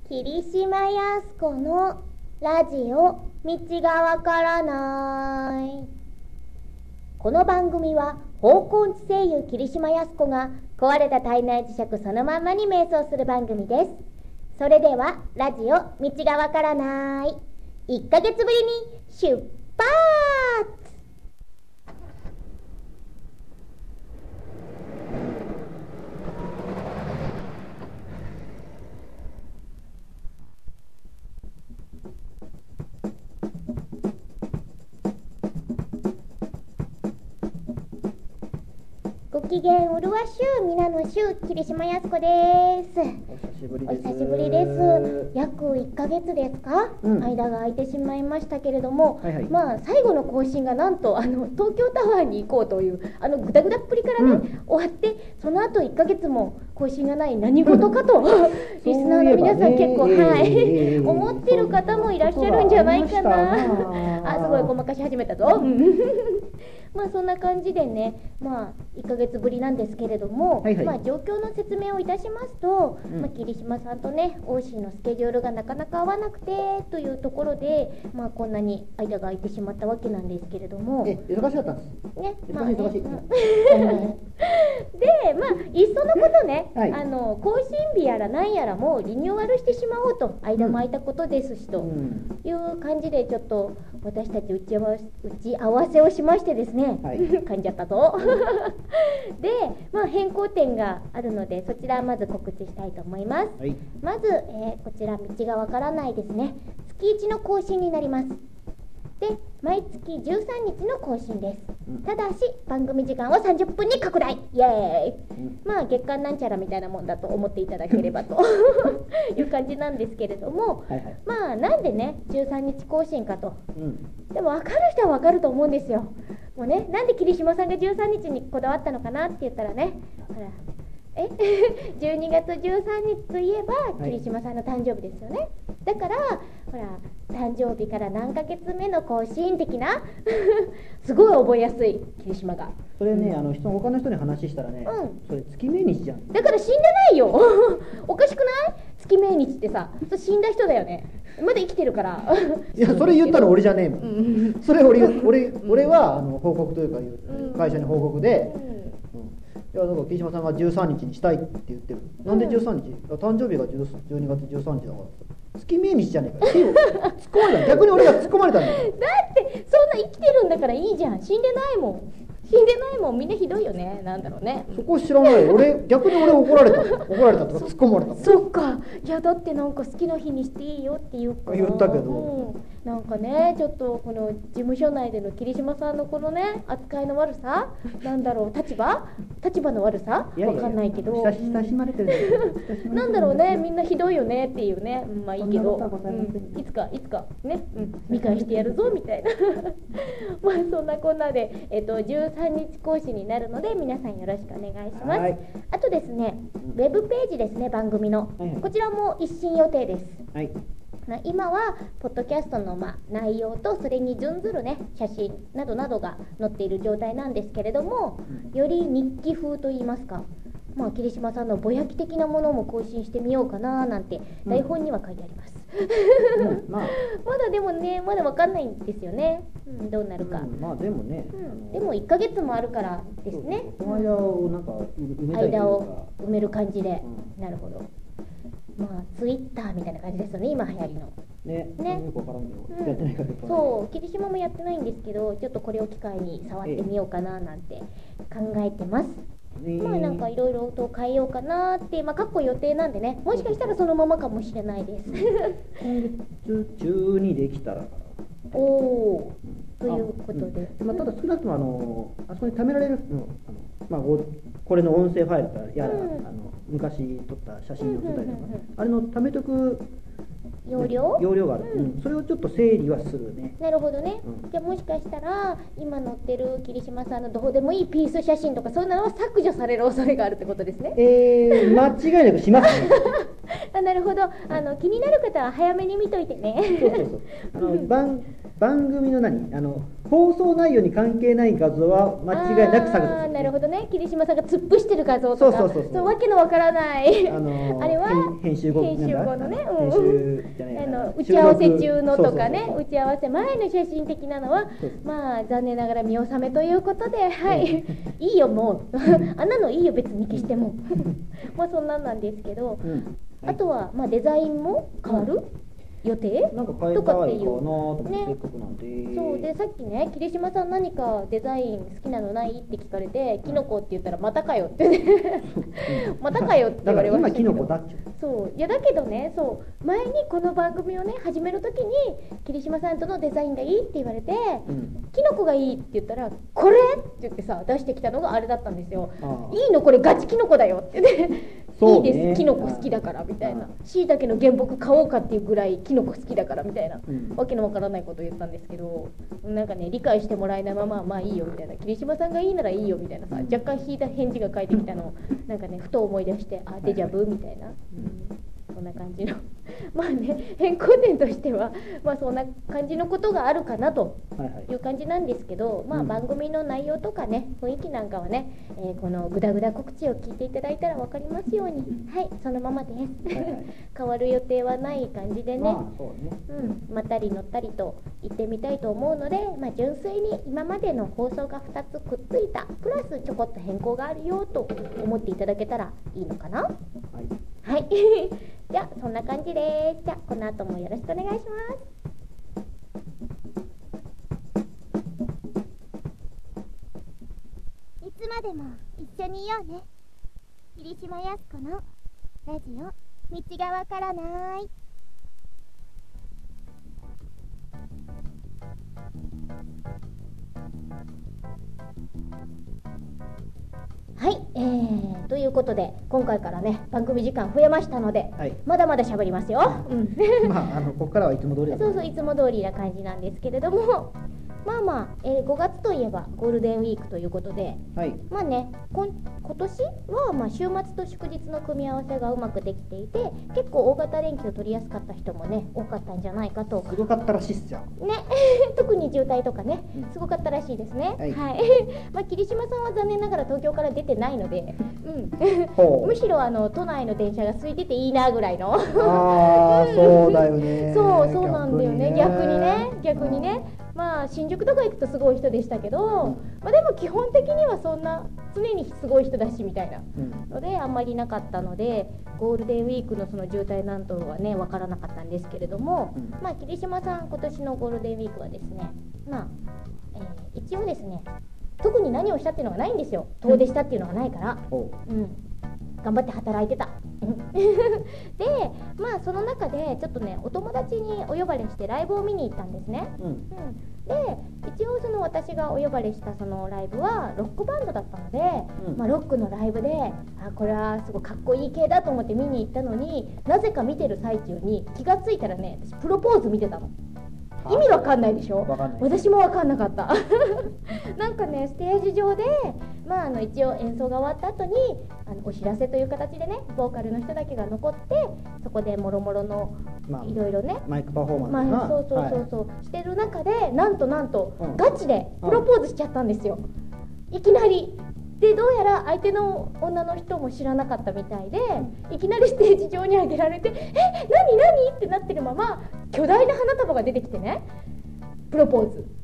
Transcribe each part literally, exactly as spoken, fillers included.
霧島やす子のラジオ道がわからない。この番組は方向音痴声優霧島やす子が壊れた体内磁石そのまんまに瞑想する番組です。それではラジオ道がわからないいっかげつぶりに出発。ご機嫌うるわしゅう皆のしゅう霧島やす子です。 お久しぶりです。 お久しぶりです。約いっかげつですか、うん、間が空いてしまいましたけれども、はいはい、まあ最後の更新がなんとあの東京タワーに行こうというあのグダグダっぷりからね、うん、終わってその後いっかげつも更新がない何事かと、うん、リスナーの皆さん結構、ね、はい、えー、思ってる方もいらっしゃるんじゃないかな。あ、すごいごまかし始めたぞ。まあそんな感じでね、まあいっかげつぶりなんですけれども、はいはい、まあ状況の説明をいたしますと、うん、まあ、霧島さんとね、欧州のスケジュールがなかなか合わなくてというところで、まあこんなに間が空いてしまったわけなんですけれども、 え、忙しかったんです。ね、まあね、忙しい。で、 まあいっそのことね、はい、あの更新日やら何やらもリニューアルしてしまおうと、間も空いたことですしという感じでちょっと私たち打ち合わせ、打ち合わせをしましてですね。はい、噛んじゃったぞ。で、まあ、変更点があるのでそちらまず告知したいと思います。はい、まず、えー、こちら道がわからないですね。月いちの更新になります。で、毎月じゅうさんにちの更新です。うん、ただし番組時間をさんじゅっぷんに拡大。イエーイ、うん、まあ月間なんちゃらみたいなもんだと思っていただければという感じなんですけれども、はいはい、まあなんでねじゅうさんにち更新かと、うん、でも分かる人は分かると思うんですよ。もうね、なんで霧島さんがじゅうさんにちにこだわったのかなって言ったらね、ほらえじゅうにがつじゅうさんにちといえば霧島さんの誕生日ですよね。はい、だからほら誕生日から何ヶ月目の更新的なすごい覚えやすい霧島が。 それね、あの人他の人に話したらね、うん、それ月命日じゃん。 だから死んでないよ。おかしくない？月命日ってさ、死んだ人だよね。まだ生きてるから。 いや、それ言ったら俺じゃねえもん。うん、それ俺俺俺はあの報告というか会社に報告で。うんうん、いやだから霧島さんがじゅうさんにちにしたいって言ってる。なんでじゅうさんにち？うん、誕生日がじゅうにがつじゅうさんにちだから。月命日じゃねえか。突っ込まれた。逆に俺が突っ込まれたんだよ。 だってそんな生きてるんだからいいじゃん。死んでないもん。死んでないもん。みんなひどいよね。なんだろうね。 そこ知らない。俺逆に俺怒られた。怒られたとか突っ込まれた。 そっか。いやだってなんか好きな日にしていいよって言うから。 言ったけど。 うん、なんかねちょっとこの事務所内での霧島さんのこのね扱いの悪さ、なんだろう立場立場の悪さわかんないけど。 親しまれてる。 なんだろうね、みんなひどいよねっていうね。まあいいけど。うん、いつかいつかね、うん、見返してやるぞみたいな。まあそんなこんなでえっとじゅうさんにち更新になるので皆さんよろしくお願いします。はい、あとですね、ウェブページですね、番組の、はいはい、こちらも一新予定です。はい、今はポッドキャストのまあ内容とそれに準ずるね写真などなどが載っている状態なんですけれども、より日記風といいますか、まあ霧島さんのぼやき的なものも更新してみようかななんて台本には書いてあります。うん、まあ、まだでもねまだわかんないんですよね、うん、どうなるか。うん、 まあでもね、 うん、でもいっかげつもあるからですね。 その間をなんか埋めたいというか、 間を埋める感じで、うん、なるほど。まあツイッターみたいな感じですよね、今流行りの。 ね、ね、よくわからんけど、うん、やってないから。 そう、霧島もやってないんですけど、ちょっとこれを機会に触ってみようかななんて考えてます。まあなんかいろいろと変えようかなって、まあ過去予定なんでね、もしかしたらそのままかもしれないです。 今月中にできたら。 おお、ということで。 まあただ少なくともあのあそこに貯められるの、あのまあこれの音声ファイルからやら、うん、あの昔撮った写真の舞台とか、あれの貯めとく。 容量容量がある、うん、それをちょっと整理はするね。 なるほどね、うん、じゃあもしかしたら今載ってる霧島さんのどうでもいいピース写真とかそういうのは削除される恐れがあるってことですね。 えー、間違いなくしますね。 あ、なるほど。あの気になる方は早めに見といてね。 そうそうそう。あの番番組の何あの放送内容に関係ない画像は間違いなく下げてます、 ね。なるほどね。桐島さんが突っ伏してる画像とか、 そうそうそうそう。 わけのわからない。 あのあれは編集後編集後のね、 編集じゃないあの打ち合わせ中のとかね、打ち合わせ前の写真的なのはまあ残念ながら見納めということで、はい、いいよもうあんなのいいよ別に消してもまあそんなんなんですけど、うん、あとはまあデザインも変わる、うん予定なんか変えたいかなと思って、せっかくなんで。 そうでさっきね桐島さん何かデザイン好きなのないって聞かれて、キノコって言ったらまたかよってねまたかよって言われましたけど、 今キノコだっちゅう。 そういやだけどね、そう前にこの番組をね始めるときに桐島さんとのデザインがいいって言われて、うん、キノコがいいって言ったらこれって言ってさ出してきたのがあれだったんですよ。いいのこれガチキノコだよってねいいです、キノコ好きだからみたいな、しいたけの原木買おうかっていうぐらいキノコ好きだからみたいな、うん、わけのわからないことを言ったんですけど、なんかね理解してもらえないまままあいいよみたいな、桐島さんがいいならいいよみたいなさ、若干引いた返事が返ってきたのをなんかねふと思い出して、あデジャブみたいな、うん、そんな感じのまあね変更点としてはまあそんな感じのことがあるかなという感じなんですけど、まあ番組の内容とかね雰囲気なんかはね、えー、このグダグダ告知を聞いていただいたら分かりますように、はいそのままです、はいはい、変わる予定はない感じでね、まあそうね、うん、まったり乗ったりと行ってみたいと思うので、まあ、純粋に今までの放送がふたつくっついたプラスちょこっと変更があるよと思っていただけたらいいのかな。はい、はい、じゃあそんな感じです。じゃあこの後もよろしくお願いします。いつまでも一緒にいようね。桐島靖子のラジオ道がわからない。はい、えー、ということで今回からね番組時間増えましたので、はい、まだまだ喋りますよ、うん、 まああのここからはいつも通りだ、 そうそういつも通りな感じなんですけれどもまあまあ、えー、ごがつといえばゴールデンウィークということで、はい、まあねこ今年はまあ週末と祝日の組み合わせがうまくできていて結構大型連休取りやすかった人もね多かったんじゃないかと。 すごかったらしいっすよね特に渋滞とかね、うん、すごかったらしいですね。はい、はい、まあ桐島さんは残念ながら東京から出てないので、うん、むしろあの都内の電車が空いてていいなぐらいのああそうだよねそうそうなんだよね逆にね逆にねまあ新宿とか行くとすごい人でしたけど、うん、まあ、でも基本的にはそんな常にすごい人だしみたいなので、うん、あんまりなかったのでゴールデンウィークのその渋滞なんとはね分からなかったんですけれども、うん、まあ桐島さん今年のゴールデンウィークはですねまあ、えー、一応ですね特に何をしたっていうのがないんですよ。遠出したっていうのがないから、うん、頑張って働いてたでまあその中でちょっとねお友達にお呼ばれしてライブを見に行ったんですね、うんうん、で一応その私がお呼ばれしたそのライブはロックバンドだったので、うん、まあ、ロックのライブであこれはすごいかっこいい系だと思って見に行ったのになぜか見てる最中に気がついたらね私プロポーズ見てたの。意味わかんないでしょ。私もわかんなかったなんかねステージ上で、まあ、あの一応演奏が終わった後にあのお知らせという形でねボーカルの人だけが残ってそこでもろもろのいろいろねマイクパフォーマンスが、 まあ、そうそうそうそう、はい、してる中でなんとなんと、うん、ガチでプロポーズしちゃったんですよ、うん、いきなり。でどうやら相手の女の人も知らなかったみたいで、うん、いきなりステージ上に上げられてえ何何ってなってるまま巨大な花束が出てきてねプロポーズ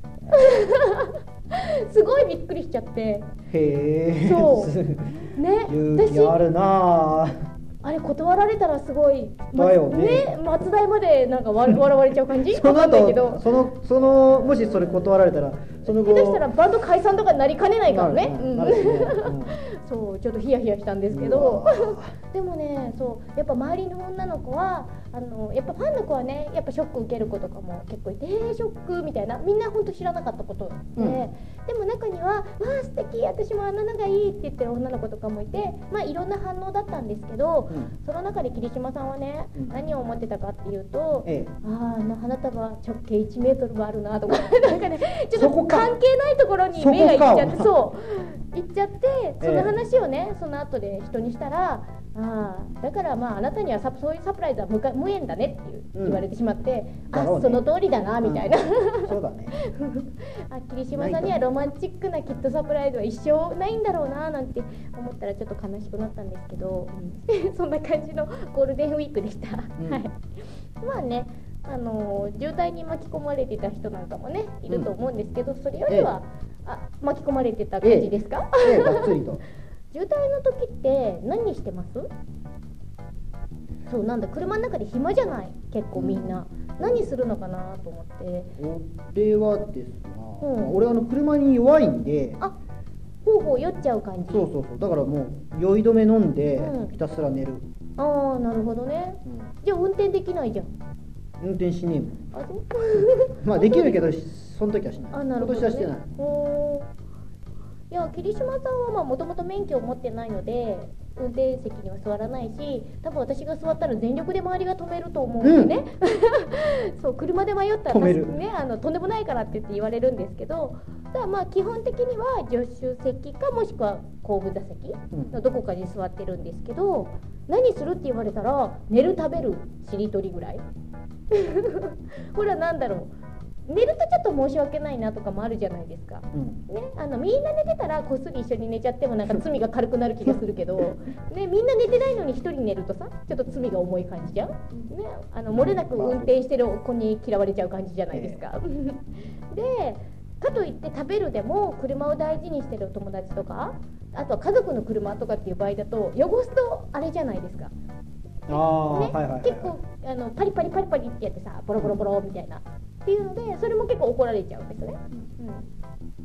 すごいびっくりしちゃって。 へえそうね勇気あるなあれ断られたらすごいだよね、 ね松代までなんか笑われちゃう感じその後そのそのもしそれ断られたらその後下手したらバンド解散とかになりかねないからね、そうちょっとヒヤヒヤしたんですけどでもねそうやっぱ周りの女の子はあのやっぱファンの子はねやっぱショック受ける子とかも結構いて、えー、ショックみたいなみんな本当知らなかったことで、うん、でも中にはわあ素敵私もあののがいいって言ってる女の子とかもいてまあいろんな反応だったんですけど、うん、その中で桐島さんはね、うん、何を思ってたかっていうと、ええ、あああの花束直径いちメートルもあるなとかなんかねちょっと関係ないところに目がいっちゃってそういっちゃってその話をねその後で人にしたらああ、だからまああなたにはさそういうサプライズは無か無縁だねっていう、 うん言われてしまって、あ、 だろうねその通りだなみたいな、 うんそうだねあ、桐島さんにはロマンチックなきっとサプライズは一生ないんだろうななんて思ったらちょっと悲しくなったんですけど、うん、そんな感じのゴールデンウィークでした、 うん、 はい。まあね、あのー、渋滞に巻き込まれてた人なんかもねいると思うんですけど、それよりは、ええ、あ、巻き込まれてた感じですか？ ええ、ええ、がっつりと渋滞の時って何してます？そう、なんだ、車の中で暇じゃない、結構みんな、うん、何するのかなと思って。 俺はですが、うん、俺あの車に弱いんで、 あ、ほうほう酔っちゃう感じ。 そうそうそう、だからもう酔い止め飲んで、うん、ひたすら寝る。 ああ、なるほどね、うん、じゃあ運転できないじゃん。 運転しねえもん。 あ、そうまあできるけどその時はしない。 あ、なるほどね、 今年はしてない。 お、いや、桐島さんはまあもともと免許を持ってないので運転席には座らないし、多分私が座ったら全力で周りが止めると思うんでね、うん、そう、車で迷ったらね、あのとんでもないからって言って言われるんですけど、だからまあ基本的には助手席かもしくは後部座席のどこかに座ってるんですけど、何するって言われたら寝る、食べる、しりとりぐらいほら、なんだろう、寝るとちょっと申し訳ないなとかもあるじゃないですか、うんね、あのみんな寝てたらこっそり一緒に寝ちゃってもなんか罪が軽くなる気がするけど、ね、みんな寝てないのに一人寝るとさ、ちょっと罪が重い感じじゃん、ね、あの漏れなく運転してる子に嫌われちゃう感じじゃないですかで、かといって食べるでも車を大事にしてるお友達とか、あとは家族の車とかっていう場合だと汚すとあれじゃないですか。 あ、ね、はいはいはい、 結構あのパリパリパリパリってやってさ、ボロボロボロみたいなっていうので、それも結構怒られちゃうんですね、うん、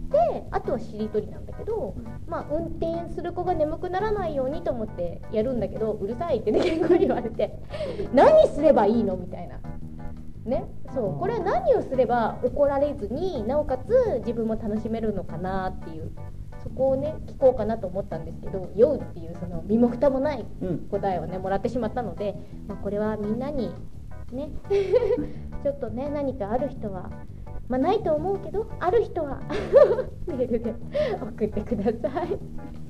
で、あとはしりとりなんだけど、まあ運転する子が眠くならないようにと思ってやるんだけど、うるさいってね結構言われて何すればいいのみたいなね、そう、これは何をすれば怒られずになおかつ自分も楽しめるのかなっていう、そこをね聞こうかなと思ったんですけど、酔うっていうその身も蓋もない答えをねもらってしまったので、まあ、これはみんなにねちょっとね何かある人は、まあないと思うけどある人はメールで送ってください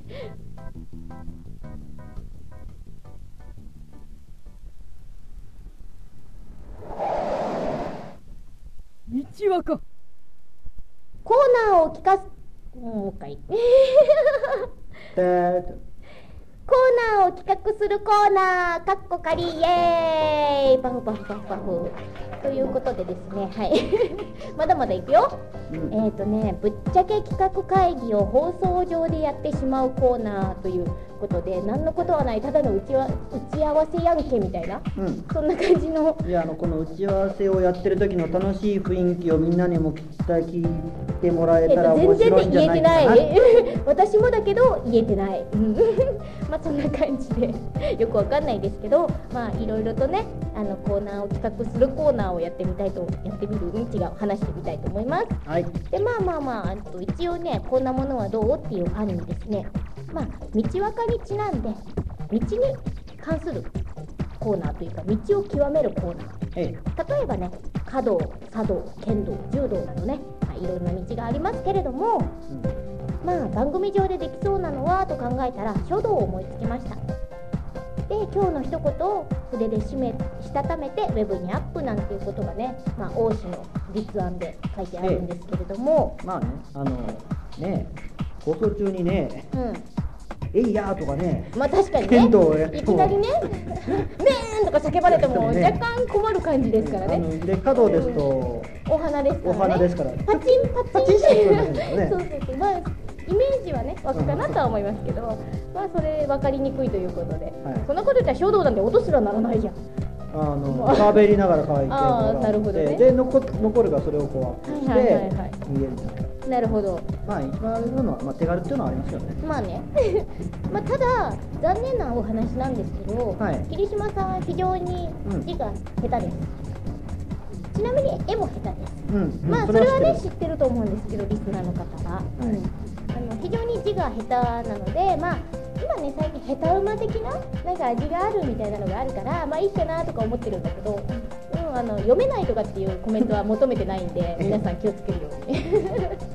道はかコーナーを聞かす、もう一回コーナーを企画するコーナー、かっこかり、イエーイ、パフパフパフパフということでですね、はいまだまだいくよ、うん、えっとね、ぶっちゃけ企画会議を放送上でやってしまうコーナーということで、何のことはない、ただの打ちわ打ち合わせやんけみたいな、うん、そんな感じの、 いや、あのこの打ち合わせをやってる時の楽しい雰囲気をみんなにも聞きた聞いてもらえたら面白いんじゃないかな、 えっと、全然ね言えてない私もだけど言えてないまあそんな感じでよくわかんないですけど、まあいろいろとね、あのコーナーを企画するコーナーをやってみたいとやってみるうん違う話してみたいと思います、 はい、 でまあまあまあ、あと一応ね、こんなものはどうっていう案にですね、まあ道分かにちなんで道に関するコーナーというか、道を極めるコーナー、ええ、例えばね、華道、茶道、剣道、柔道などね、まあ、いろんな道がありますけれども、うん、まあ番組上でできそうなのはと考えたら書道を思いつきました。で、今日の一言を筆で締めしたためてウェブにアップなんていうことがね、まあ王子の立案で書いてあるんですけれども、 ええ、まあね、あのね放送中にね、うん、えいやーとかね、 まあ確かにね、いきなりねめーんとか叫ばれても若干困る感じですからね。 で、華道ですと、 うん、お花ですからね、 お花ですからパチンパチンってそうそうそう、まあイメージはね湧くかなとは思いますけど、まあそれ分かりにくいということで、はい、そんなこと言ったら書道なんて音すらならないじゃん。 あの喋りながら書いてもらって、 なるほどね、 で残残るがそれをこうアップして、はいはいはいはい、見えるんじゃないか。 なるほど。 まあ一番あれなのは、まあ、手軽っていうのはありますよね。 まあねまあただ残念なお話なんですけど、はい、桐島さんは非常に字が下手です、うん、ちなみに絵も下手です、うん、まあそれはね知ってると思うんですけど、リスナーの方は、はい、うん、あの非常に字が下手なので、まあ今ね最近下手馬的ななんか味があるみたいなのがあるから、まあいいかなとか思ってるんだけど、うん、あの読めないとかっていうコメントは求めてないんで皆さん気をつけるように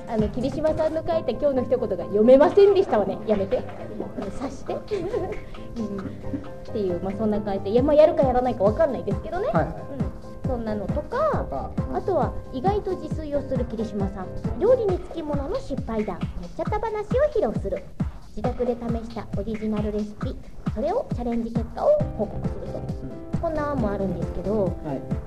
あの桐島さんの書いた今日の一言が読めませんでしたわね。やめて、察して、うん、っていう、まあ、そんな感じで、いや、まあ、やるかやらないかわかんないですけどね、はいはい、うん、そんなのとか、あとは意外と自炊をする桐島さん、料理につきものの失敗談、めっちゃた話を披露する、自宅で試したオリジナルレシピ、それをチャレンジ結果を報告すると、うん、こんな案もあるんですけど、はい、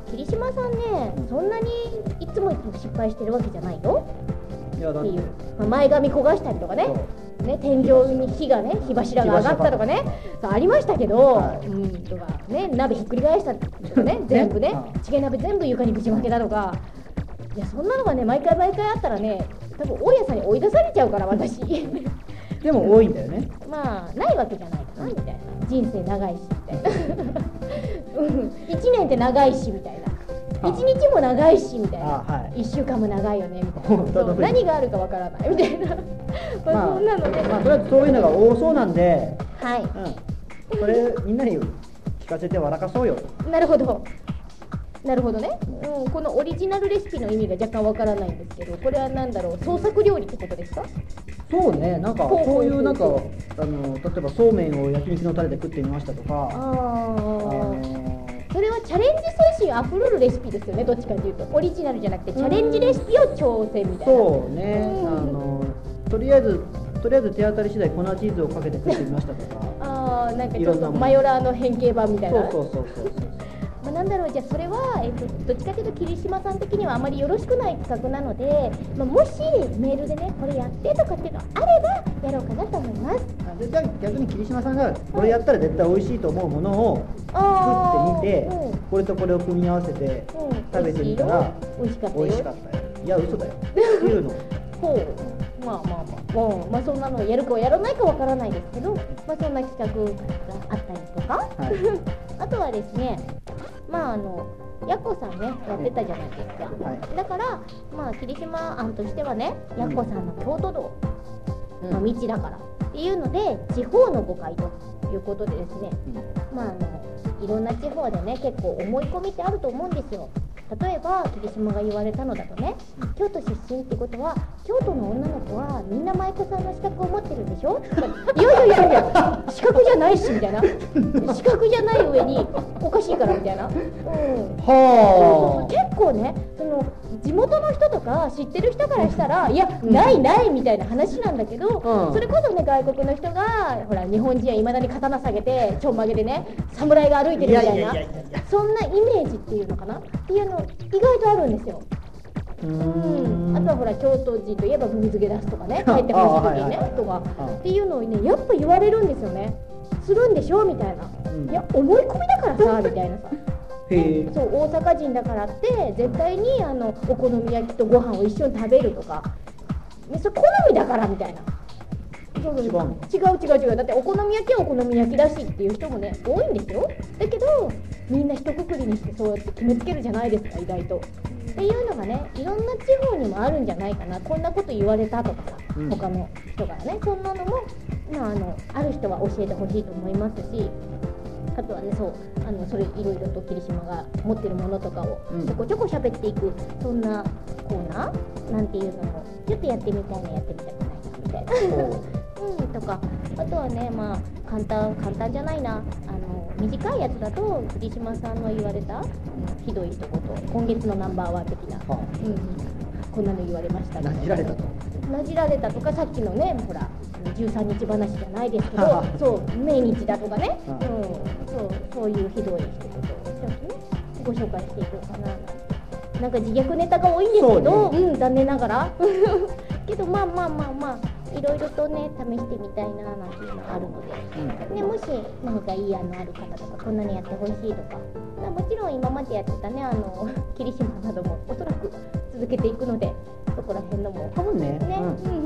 桐島さんね、そんなにいつもいつも失敗してるわけじゃないよっていう、まあ、前髪焦がしたりとかね、ね、天井に火がね、火柱が上がったとかね、ありましたけど、はい、うんとかね、鍋ひっくり返したとかね、全部ね、チゲ鍋全部床にぶちまけたとか、いや、そんなのがね、毎回毎回あったらね、多分大家さんに追い出されちゃうから、私。 でも多いんだよね。 まあ、ないわけじゃないかな、みたいな。人生長いし、みたいな。うん、いちねんって長いし、みたいな。いちにちも長いしみたいな、はい、いっしゅうかんも長いよねみたいな、そう何があるかわからないみたいな、まあ、そんなので、 まあ、それはそういうのが多そうなんで、 はい、 うん、それみんなに聞かせて笑かそうよ。 なるほどなるほどね、うん、このオリジナルレシピの意味が若干わからないんですけど、これは何だろう、創作料理ってことですか？ そうね、なんかそういうなんかあの例えばそうめんを焼肉のタレで食ってみましたとか、あ、あのそれはチャレンジ精神あふれるレシピですよね、どっちかというとオリジナルじゃなくてチャレンジレシピを挑戦みたいな。 そうね、うん、あのとりあえずとりあえず手当たり次第粉チーズをかけて食ってみましたとかああ、なんかちょっとマヨラーの変形版みたいな。 そうそうそうそうそうまあなんだろう、じゃあそれは、えっと、どっちかというと桐島さん的にはあまりよろしくない企画なので、まあ、もしメールでねこれやってとかっていうのあればやろうかなと思います。 あで逆に桐島さんがこれやったら絶対美味しいと思うものを作ってみて、うん、これとこれを組み合わせて食べてみたら、 うん、美味しかったよ。 美味しかったよ。いや嘘だよっていうのほう、まあまあまあ、うん、まあそんなのやるかやらないかわからないですけど、まあそんな企画があったりとか、はい、あとはですね、まああのやっこさんねやってたじゃないですか、はい、だからまあ桐島案としてはね、やっこさんの郷土道の道だからっていうので、地方の誤解ということでですね、うん、まああのいろんな地方でね結構思い込みってあると思うんですよ。例えば桐島が言われたのだとね、京都出身ってことは京都の女の子はみんな舞妓さんの資格を持ってるんでしょいやいやいやいや資格じゃないしみたいな、資格じゃない上におかしいからみたいな、うん、はあ、結構ねその地元の人とか知ってる人からしたらいや、うん、ないないみたいな話なんだけど、うん、それこそね外国の人がほら日本人はいまだに刀下げてちょんまげでね侍が歩いてるみたいな、そんなイメージっていうのかなっていうの意外とあるんですよ。うん、あとはほら京都人といえば水着出すとかね、帰ってほしい時にねとかっていうのをねやっぱ言われるんですよね。するんでしょみたいな、うん、いや思い込みだからさみたいなさへそう大阪人だからって絶対にあのお好み焼きとご飯を一緒に食べるとか、ね、それ好みだからみたいな。違う違う違う、だってお好み焼きはお好み焼きだしっていう人もね多いんですよ。だけどみんな一括りにしてそうやって決めつけるじゃないですか、意外と。っていうのがねいろんな地方にもあるんじゃないかな。こんなこと言われたとかさ、うん、他の人からね、そんなのも、まあ、あのある人は教えてほしいと思いますし、あとはねそうあのそれいろいろと桐島が持ってるものとかをちょこちょこ喋っていく、そんなコーナーなんていうのもちょっとやってみたいなやってみたくないなみたいなうん、とか、あとはね、まあ簡単簡単じゃないな、あの短いやつだと桐島さんの言われた、うん、ひどいとこと、今月のナンバーワン的な、はあ、うん、こんなの言われましたね。 なじられたと。 なじられたとか、さっきのね、ほらじゅうさんにち話じゃないですけど、そう命日だとかね、はあ、うん、そうそういうひどい一言をちょっとねご紹介していこうかななんて。なんか自虐ネタが多いんですけど、う、ね、うん、残念ながらけどまあまあまあまあ。いろいろとね試してみたいななんていうのがあるので、うん、ね、もし何かいい案のある方とかこんなにやってほしいとか、もちろん今までやってたねあの桐島などもおそらく続けていくので、そこら辺のも多分ね、ね、 うんうん、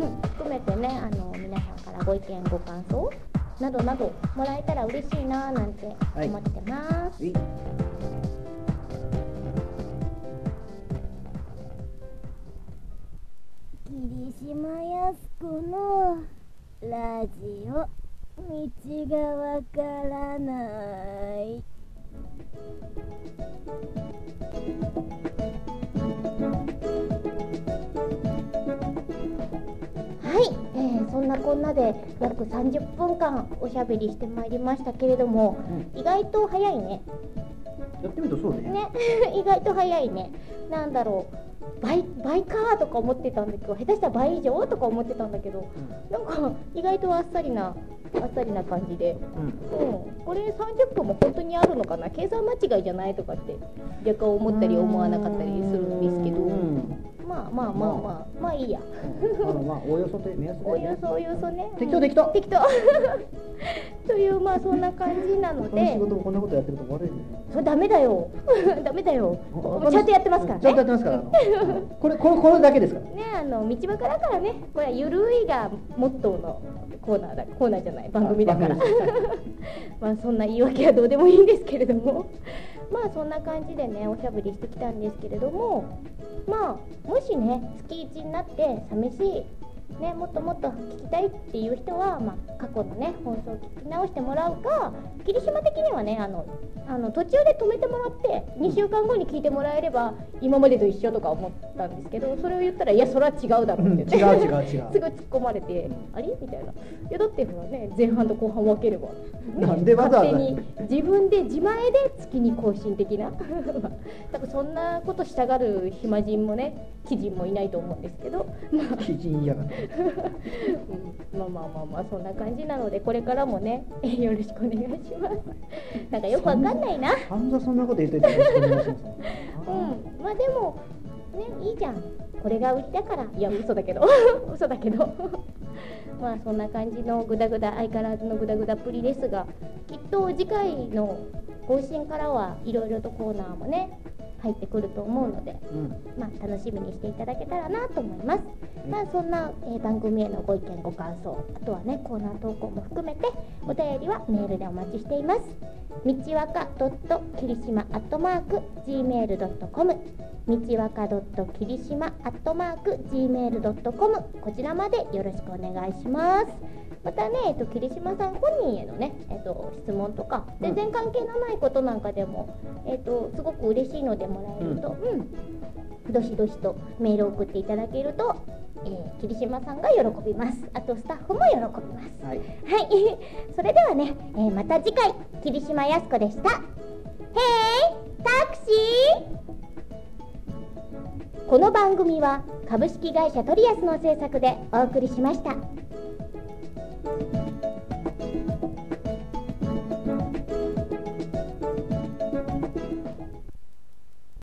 含めてねあの皆さんからご意見ご感想などなどもらえたら嬉しいななんて思ってます。はい、桐島靖子のラジオ道がわからない。 そんなこんなで約さんじゅっぷんかんおしゃべりしてまいりましたけれども、うん、意外と早いね。 やってみるとそうね。 ね意外と早いね。なんだろう、倍倍かとか思ってたんだけど、下手したら倍以上とか思ってたんだけど、うん、なんか意外とあっさりなあっさりな感じで、うんうん、これさんじゅっぷんも本当にあるのかな、計算間違いじゃないとかって若干思ったり思わなかったりするんですけど、まあまあまあまあまあいいや。 まあまあおおよそと目安で、 およそおよそね。 適当適当適当というまあそんな感じなので。 この仕事もこんなことやってると悪いね。 それダメだよ。ダメだよ。ちゃんとやってますからね。 ちゃんとやってますから。これこれこれだけですから。 ね、あの道端だからね。これはゆるいがモットーのコーナーだコーナーじゃない番組だから。まあそんな言い訳はどうでもいいんですけれども。まあそんな感じでねおしゃべりしてきたんですけれども、まあもしね月いちになって寂しいね、もっともっと聞きたいっていう人は、まあ、過去のね放送を聞き直してもらうか、霧島的にはねあのあの途中で止めてもらってにしゅうかんごに聞いてもらえれば今までと一緒とか思ったんですけど、それを言ったらいやそれは違うだろうって言って、 うん、違う違う違うすぐ突っ込まれて、あれみたいな。いやだってほらね前半と後半分ければ、ね、 なんでわざわざ勝手に自分で自前で月に更新的な多分そんなことしたがる暇人もね鬼人もいないと思うんですけど、まあ鬼人嫌がねうん、まあまあまあまあそんな感じなのでこれからもねよろしくお願いします。なんかよくわかんないな。 散々そんなこと言っといてよろしくお願いします。 うん、まあでもねいいじゃん。これが売りだから。いや嘘だけど嘘だけどまあそんな感じのグダグダ相変わらずのグダグダっぷりですが、きっと次回の更新からはいろいろとコーナーもね入ってくると思うので、うん、まあ楽しみにしていただけたらなと思います。うん、まあそんな、えー、番組へのご意見ご感想、あとはねコーナー投稿も含めてお便りはメールでお待ちしています。みちわかきりしま アットマーク ジーメールドットコム みちわかきりしま アットマーク ジーメールドットコム こちらまでよろしくお願いします。またね、えっと、霧島さん本人へのね、えっと、質問とか全然関係のないことなんかでも、えっと、すごく嬉しいのでもらえると、うんうん、どしどしとメールを送っていただけると、えー、霧島さんが喜びます。あとスタッフも喜びます。はい、はい、それではね、えー、また次回霧島やす子でした。へーいタクシー。この番組は株式会社トリアスの制作でお送りしました。